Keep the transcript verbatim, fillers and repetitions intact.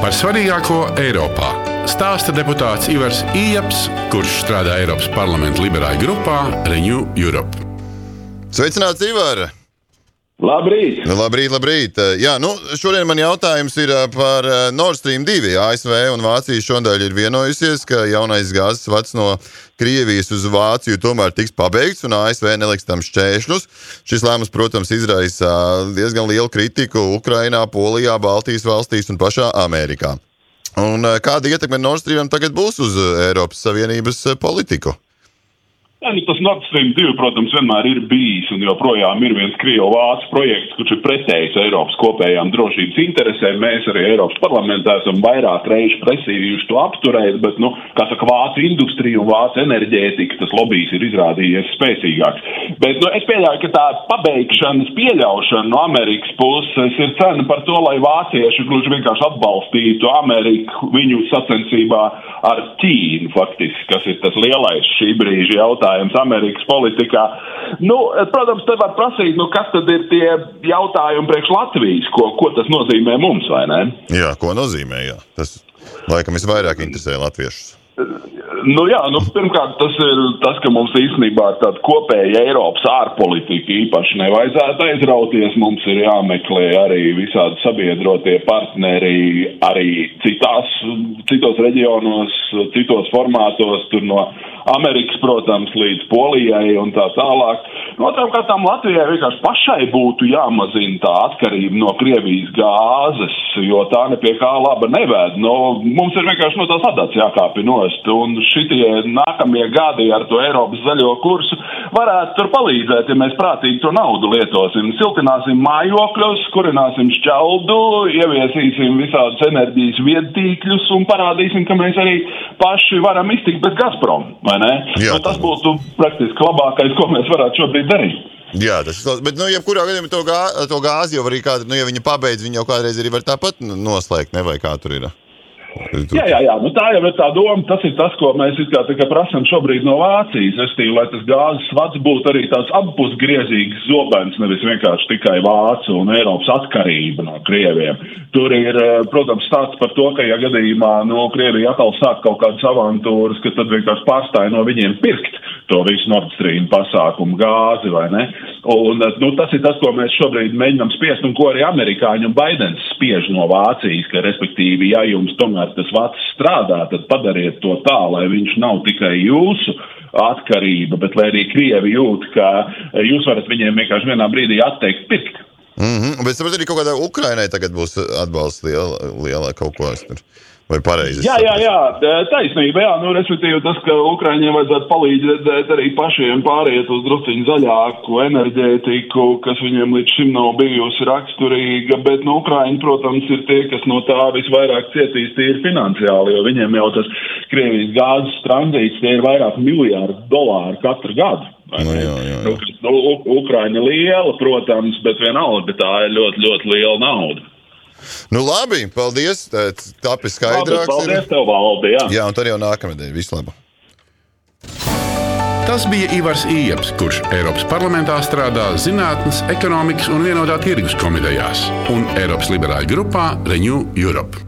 Par svarīgāko Eiropā stāsta deputāts Ivars Ieps, kurš strādā Eiropas parlamenta liberāļu grupā Renew Europe. Sveicināts, Ivar! Labrīt! Labrīt, labrīt! Jā, nu, šodien man jautājums ir par Nord Stream divi. A S V un Vācija šodien ir vienojusies, ka jaunais gāzes vads no Krievijas uz Vāciju tomēr tiks pabeigts un A S V neliks tam šķēršļus. Šis lēmums, protams, izraisa diezgan lielu kritiku Ukrainā, Polijā, Baltijas valstīs un pašā Amerikā. Un kāda ietekme Nord Streamam tagad būs uz Eiropas Savienības politiku? Jā, nu, tas Nord Stream divi, protams, vienmēr ir bijis un joprojām ir viens Krievu-Vācu projekts, kurš ir pretējs Eiropas kopējām drošības interesēm. Mēs arī Eiropas parlamentā esam vairāk reizi prasījuši to apturēt, bet, nu, kā saka, Vācu industrija un Vācu enerģētika, tas lobijs ir izrādījies spēcīgāks. Bet, nu, es pieļauju, ka tā pabeigšanas pieļaušana no Amerikas puses ir cena par to, lai vācieši gluži vienkārši atbalstītu Ameriku viņu sacensībā ar Ķīnu, faktiski, kas ir tas lielais šī brīža jautājums Amerikas politikā. Nu, protams, te var prasīt, nu, kas tad ir tie jautājumi priekš Latvijas, ko, ko tas nozīmē mums, vai ne? Jā, ko nozīmē, jā. Tas laikam visvairāk interesē latviešus. Nu jā, nu pirmkārt tas ir tas, ka mums īstenībā tāda kopēja Eiropas ārpolitika īpaši nevajadzētu aizrauties. Mums ir jāmeklē arī visādi sabiedrotie partneri arī citās, citos reģionos, citos formātos, tur no Amerikas, protams, līdz Polijai un tā tālāk. No otrām kārtām Latvijai vienkārši pašai būtu jāmazina tā atkarība no Krievijas gāzes, jo tā ne pie kā laba neved. No, mums ir vienkārši no tās adats jākāpi nost, un šitie nākamie gadi ar to Eiropas zaļo kursu varētu tur palīdzēt, ja mēs prātīgi to naudu lietosim. Siltināsim mājokļus, kurināsim šķeldu, ieviesīsim visādus enerģijas viedtīkļus un parādīsim, ka mēs arī paši varam iztikt bez Gazprom, vai ne? Jā, nu, tas būtu praktiski labākais, ko mēs varētu šobrīd darīt. Jā, tas ir, bet, nu, jebkurā gadījumā to, gā, to gāzi jau arī kāda, nu, ja viņa pabeidz, viņa jau kādreiz arī var tāpat noslēgt, ne, vai kā tur ir? Jā, jā, jā, nu tā jau ir tā doma, tas ir tas, ko mēs it kā tikai prasam šobrīd no Vācijas, estīvi, lai tas gāzes vads būtu arī tāds abpusgriezīgs zobens, nevis vienkārši tikai Vācu un Eiropas atkarība no Krieviem. Tur ir, protams, stāsts par to, ka, ja gadījumā, nu, Krievija atkal sāk kaut kādas avantūras, ka tad vienkārši pārstāja no viņiem pirkt to visu Nord Stream pasākumu gāzi, vai ne? Un, nu, tas ir tas, ko mēs šobrīd mēģinām spiest, un ko arī amerikāņi un Baidens spiež no Vācijas, ka, respektīvi, ja jums tomēr tas vads strādā, tad padariet to tā, lai viņš nav tikai jūsu atkarība, bet lai arī Krievi jūt, ka jūs varat viņiem vienkārši vienā brīdī atteikt pirkt. Mm-hmm. Bet sapratu, arī kaut kādā Ukrainai tagad būs atbalsts liela, liela kaut ko tur. Vai pareizi? Jā, jā, jā, taisnība, jā, nu, respektīvi tas, ka Ukraiņiem vajadzētu palīdzēt arī pašiem pāriet uz drusciņu zaļāku enerģētiku, kas viņiem līdz šim nav bijusi raksturīga, bet, nu, Ukraiņi, protams, ir tie, kas no tā visvairāk cietīs tīri finansiāli, jo viņiem jau tas Krievijas gāzes tranzīts, tie ir vairāk miljārdu dolāru katru gadu. Nu, jā, jā, jā. Nu, Ukraiņa liela, protams, bet vienalga tā ir ļoti, ļoti liela nauda. Nu labi, paldies, tāpēc skaidrāks ir. Paldies tev, Valdi, jā. Jā, un tad jau nākamnedēļ, visu labu. Tas bija Ivars Ieps, kurš Eiropas parlamentā strādā Zinātnes, ekonomikas un vienotā tirgus komitejās un Eiropas liberāļu grupā Renew Europe.